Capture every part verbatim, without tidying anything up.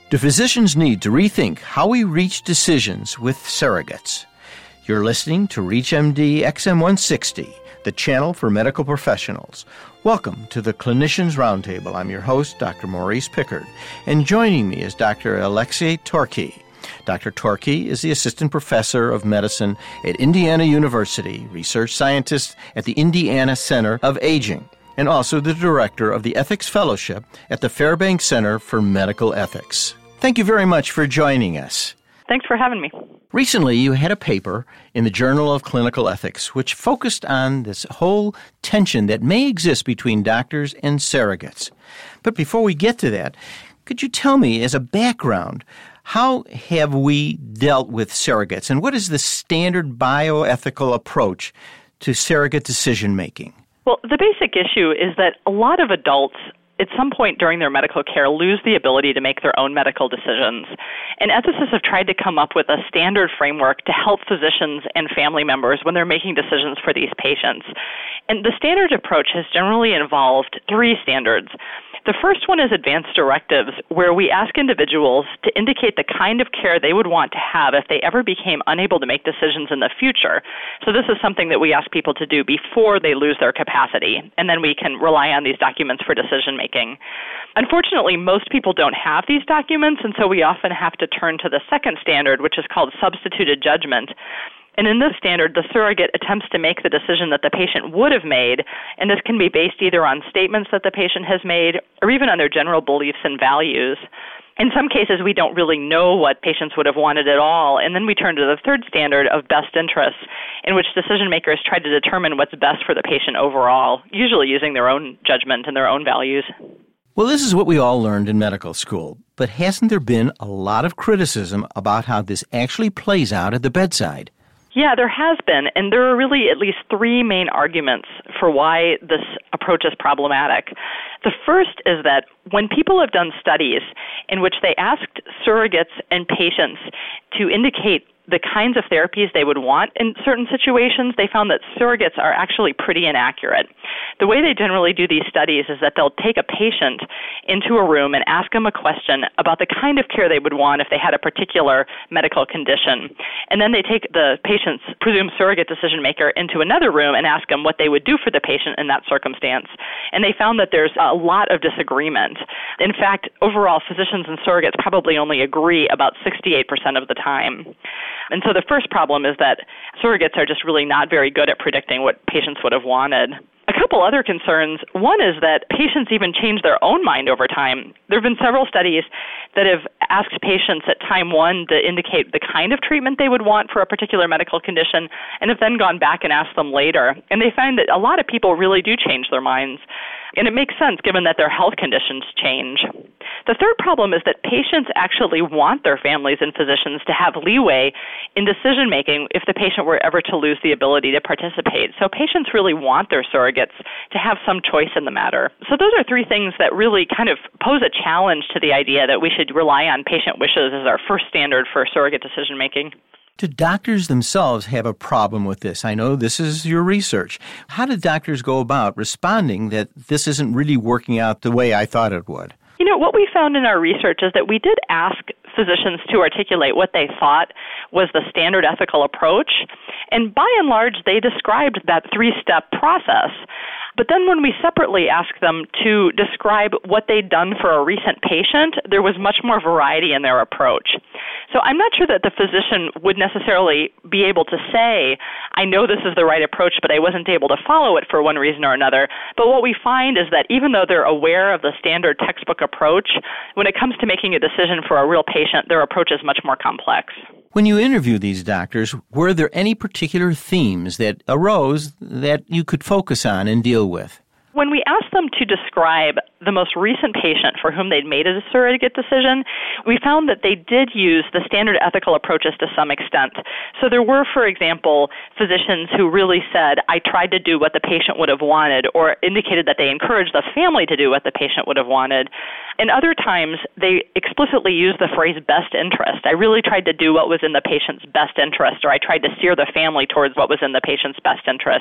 Do physicians need to rethink how we reach decisions with surrogates? You're listening to ReachMD X M one sixty, the channel for medical professionals. Welcome to the Clinicians Roundtable. I'm your host, Doctor Maurice Pickard, and joining me is Doctor Alexei Torky. Doctor Torky is the Assistant Professor of Medicine at Indiana University, research scientist at the Indiana Center of Aging, and also the Director of the Ethics Fellowship at the Fairbanks Center for Medical Ethics. Thank you very much for joining us. Thanks for having me. Recently, you had a paper in the Journal of Clinical Ethics which focused on this whole tension that may exist between doctors and surrogates. But before we get to that, could you tell me, as a background, how have we dealt with surrogates, and what is the standard bioethical approach to surrogate decision-making? Well, the basic issue is that a lot of adults at some point during their medical care lose the ability to make their own medical decisions. And ethicists have tried to come up with a standard framework to help physicians and family members when they're making decisions for these patients. And the standard approach has generally involved three standards. The first one is advanced directives, where we ask individuals to indicate the kind of care they would want to have if they ever became unable to make decisions in the future. So this is something that we ask people to do before they lose their capacity, and then we can rely on these documents for decision making. Unfortunately, most people don't have these documents, and so we often have to turn to the second standard, which is called substituted judgment. And in this standard, the surrogate attempts to make the decision that the patient would have made, and this can be based either on statements that the patient has made or even on their general beliefs and values. In some cases, we don't really know what patients would have wanted at all, and then we turn to the third standard of best interests, in which decision makers try to determine what's best for the patient overall, usually using their own judgment and their own values. Well, this is what we all learned in medical school, but hasn't there been a lot of criticism about how this actually plays out at the bedside? Yeah, there has been, and there are really at least three main arguments for why this approach is problematic. The first is that when people have done studies in which they asked surrogates and patients to indicate the kinds of therapies they would want in certain situations, they found that surrogates are actually pretty inaccurate. The way they generally do these studies is that they'll take a patient into a room and ask them a question about the kind of care they would want if they had a particular medical condition. And then they take the patient's presumed surrogate decision maker into another room and ask them what they would do for the patient in that circumstance. And they found that there's a lot of disagreement. In fact, overall, physicians and surrogates probably only agree about sixty-eight percent of the time. And so the first problem is that surrogates are just really not very good at predicting what patients would have wanted. A couple other concerns. One is that patients even change their own mind over time. There have been several studies that have asked patients at time one to indicate the kind of treatment they would want for a particular medical condition, and have then gone back and asked them later. And they find that a lot of people really do change their minds. And it makes sense given that their health conditions change. The third problem is that patients actually want their families and physicians to have leeway in decision-making if the patient were ever to lose the ability to participate. So patients really want their surrogates to have some choice in the matter. So those are three things that really kind of pose a challenge to the idea that we should rely on patient wishes as our first standard for surrogate decision-making. Do doctors themselves have a problem with this? I know this is your research. How do doctors go about responding that this isn't really working out the way I thought it would? You know, what we found in our research is that we did ask physicians to articulate what they thought was the standard ethical approach, and by and large, they described that three-step process. But then when we separately asked them to describe what they'd done for a recent patient, there was much more variety in their approach. So I'm not sure that the physician would necessarily be able to say, I know this is the right approach, but I wasn't able to follow it for one reason or another. But what we find is that even though they're aware of the standard textbook approach, when it comes to making a decision for a real patient, their approach is much more complex. When you interview these doctors, were there any particular themes that arose that you could focus on and deal with? When we asked them to describe the most recent patient for whom they'd made a surrogate decision, we found that they did use the standard ethical approaches to some extent. So there were, for example, physicians who really said, I tried to do what the patient would have wanted, or indicated that they encouraged the family to do what the patient would have wanted. And other times, they explicitly used the phrase best interest. I really tried to do what was in the patient's best interest, or I tried to steer the family towards what was in the patient's best interest.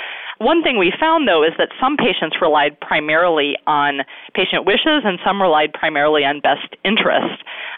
One thing we found, though, is that some patients relied primarily on patient wishes and some relied primarily on best interest.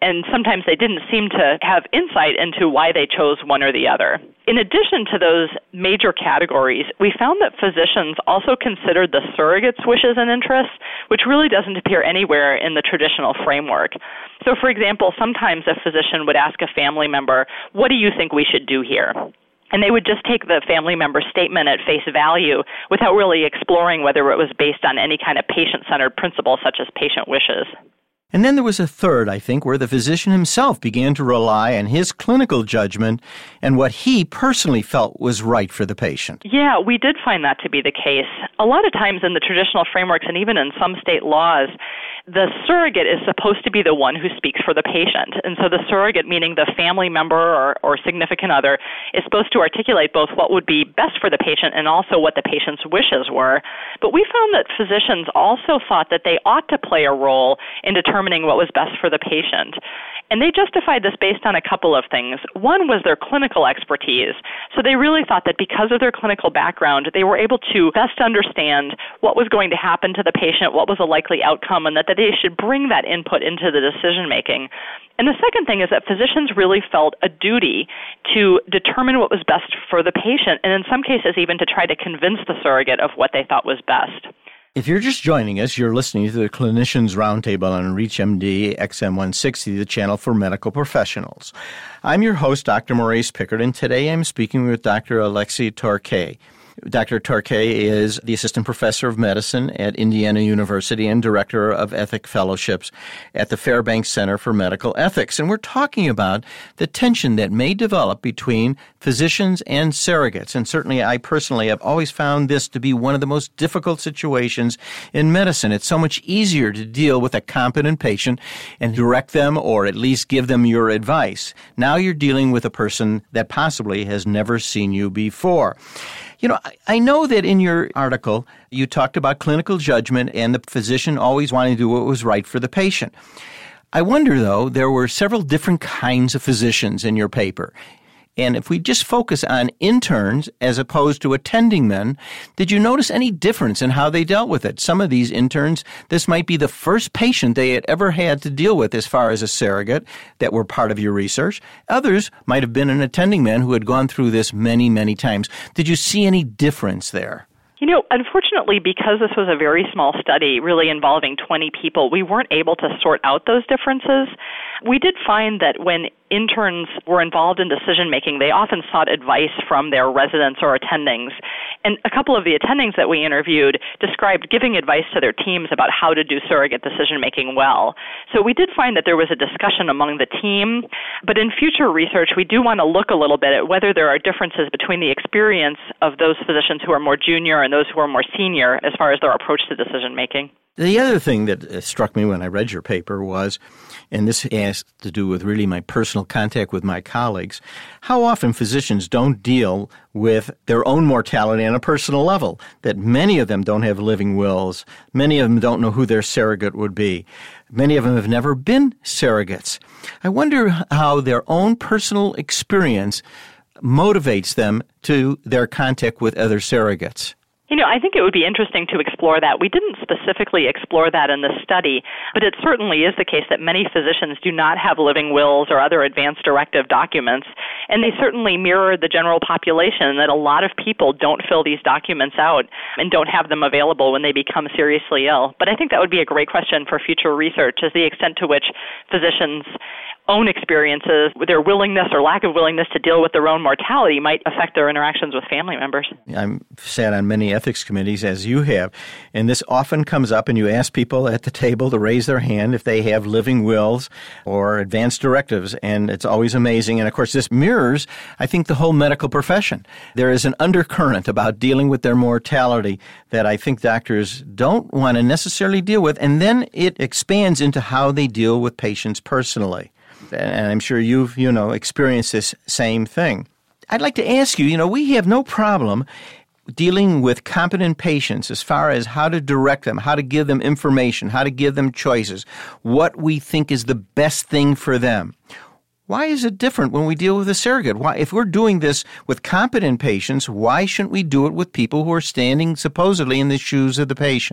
and sometimes they didn't seem to have insight into why they chose one or the other. In addition to those major categories, we found that physicians also considered the surrogate's wishes and interests, which really doesn't appear anywhere in the traditional framework. So, for example, sometimes a physician would ask a family member, "What do you think we should do here?" And they would just take the family member's statement at face value without really exploring whether it was based on any kind of patient-centered principle such as patient wishes. And then there was a third, I think, where the physician himself began to rely on his clinical judgment and what he personally felt was right for the patient. Yeah, we did find that to be the case. A lot of times in the traditional frameworks and even in some state laws, the surrogate is supposed to be the one who speaks for the patient. And so the surrogate, meaning the family member or, or significant other, is supposed to articulate both what would be best for the patient and also what the patient's wishes were. But we found that physicians also thought that they ought to play a role in determining what was best for the patient. And they justified this based on a couple of things. One was their clinical expertise. So they really thought that because of their clinical background, they were able to best understand what was going to happen to the patient, what was a likely outcome, and that they should bring that input into the decision-making. And the second thing is that physicians really felt a duty to determine what was best for the patient, and in some cases even to try to convince the surrogate of what they thought was best. If you're just joining us, you're listening to the Clinicians Roundtable on ReachMD X M one sixty, the channel for medical professionals. I'm your host, Doctor Maurice Pickard, and today I'm speaking with Doctor Alexei Torquay. Doctor Torquay is the Assistant Professor of Medicine at Indiana University and Director of Ethic Fellowships at the Fairbanks Center for Medical Ethics. And we're talking about the tension that may develop between physicians and surrogates. And certainly I personally have always found this to be one of the most difficult situations in medicine. It's so much easier to deal with a competent patient and direct them or at least give them your advice. Now you're dealing with a person that possibly has never seen you before. You know, I know that in your article, you talked about clinical judgment and the physician always wanting to do what was right for the patient. I wonder, though, there were several different kinds of physicians in your paper. And if we just focus on interns as opposed to attending men, did you notice any difference in how they dealt with it? Some of these interns, this might be the first patient they had ever had to deal with as far as a surrogate that were part of your research. Others might have been an attending man who had gone through this many, many times. Did you see any difference there? You know, unfortunately, because this was a very small study, really involving twenty people, we weren't able to sort out those differences. We did find that when interns were involved in decision-making, they often sought advice from their residents or attendings. And a couple of the attendings that we interviewed described giving advice to their teams about how to do surrogate decision-making well. So we did find that there was a discussion among the team, but in future research, we do want to look a little bit at whether there are differences between the experience of those physicians who are more junior and those who are more senior as far as their approach to decision-making. The other thing that struck me when I read your paper was, and this has to do with really my personal contact with my colleagues, how often physicians don't deal with their own mortality on a personal level, that many of them don't have living wills, many of them don't know who their surrogate would be, many of them have never been surrogates. I wonder how their own personal experience motivates them to their contact with other surrogates. You know, I think it would be interesting to explore that. We didn't specifically explore that in this study, but it certainly is the case that many physicians do not have living wills or other advance directive documents, and they certainly mirror the general population that a lot of people don't fill these documents out and don't have them available when they become seriously ill. But I think that would be a great question for future research, is the extent to which physicians' own experiences, their willingness or lack of willingness to deal with their own mortality might affect their interactions with family members. I've sat on many ethics committees, as you have, and this often comes up, and you ask people at the table to raise their hand if they have living wills or advance directives, and it's always amazing. And, of course, this mirrors, I think, the whole medical profession. There is an undercurrent about dealing with their mortality that I think doctors don't want to necessarily deal with, and then it expands into how they deal with patients personally. And I'm sure you've, you know, experienced this same thing. I'd like to ask you, you know, we have no problem dealing with competent patients as far as how to direct them, how to give them information, how to give them choices, what we think is the best thing for them. Why is it different when we deal with a surrogate? Why, if we're doing this with competent patients, why shouldn't we do it with people who are standing supposedly in the shoes of the patient?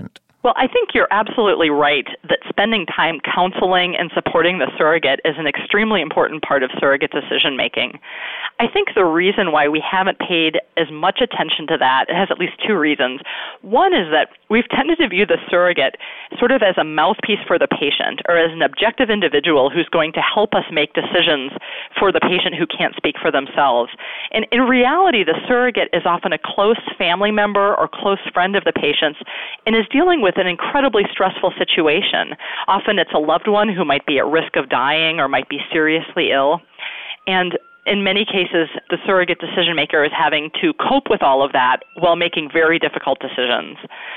Well, I think you're absolutely right that spending time counseling and supporting the surrogate is an extremely important part of surrogate decision making. I think the reason why we haven't paid as much attention to that has at least two reasons. One is that we've tended to view the surrogate sort of as a mouthpiece for the patient or as an objective individual who's going to help us make decisions for the patient who can't speak for themselves. And in reality, the surrogate is often a close family member or close friend of the patient's and is dealing with an incredibly stressful situation. Often it's a loved one who might be at risk of dying or might be seriously ill. And in many cases, the surrogate decision maker is having to cope with all of that while making very difficult decisions.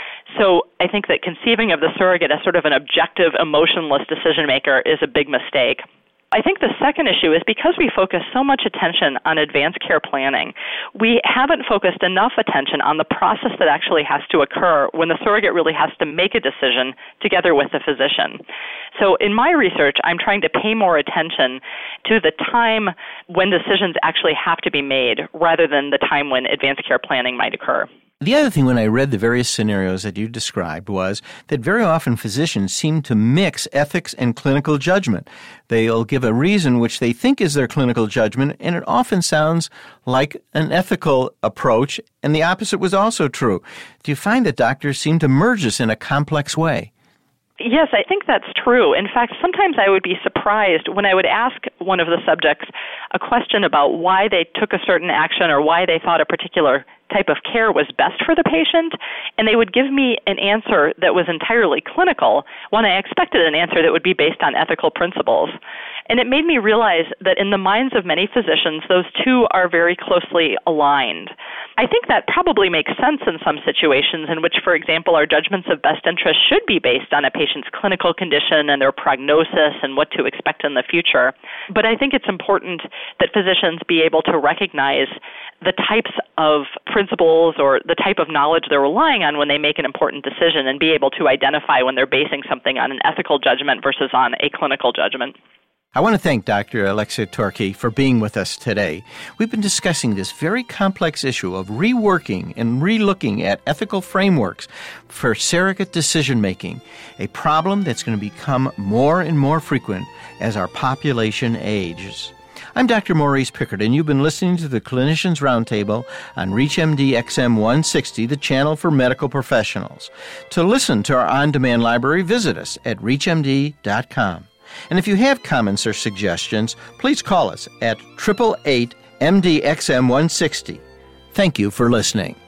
So I think that conceiving of the surrogate as sort of an objective, emotionless decision maker is a big mistake. I think the second issue is because we focus so much attention on advanced care planning, we haven't focused enough attention on the process that actually has to occur when the surrogate really has to make a decision together with the physician. So in my research, I'm trying to pay more attention to the time when decisions actually have to be made rather than the time when advanced care planning might occur. The other thing when I read the various scenarios that you described was that very often physicians seem to mix ethics and clinical judgment. They'll give a reason which they think is their clinical judgment, and it often sounds like an ethical approach, and the opposite was also true. Do you find that doctors seem to merge this in a complex way? Yes, I think that's true. In fact, sometimes I would be surprised when I would ask one of the subjects a question about why they took a certain action or why they thought a particular type of care was best for the patient, and they would give me an answer that was entirely clinical when I expected an answer that would be based on ethical principles. And it made me realize that in the minds of many physicians, those two are very closely aligned. I think that probably makes sense in some situations in which, for example, our judgments of best interest should be based on a patient's clinical condition and their prognosis and what to expect in the future. But I think it's important that physicians be able to recognize the types of principles or the type of knowledge they're relying on when they make an important decision and be able to identify when they're basing something on an ethical judgment versus on a clinical judgment. I want to thank Doctor Alexia Torkey for being with us today. We've been discussing this very complex issue of reworking and relooking at ethical frameworks for surrogate decision-making, a problem that's going to become more and more frequent as our population ages. I'm Doctor Maurice Pickard, and you've been listening to the Clinicians Roundtable on ReachMD X M one sixty, the channel for medical professionals. To listen to our on-demand library, visit us at reach M D dot com. And if you have comments or suggestions, please call us at eight eight eight M D X M one sixty. Thank you for listening.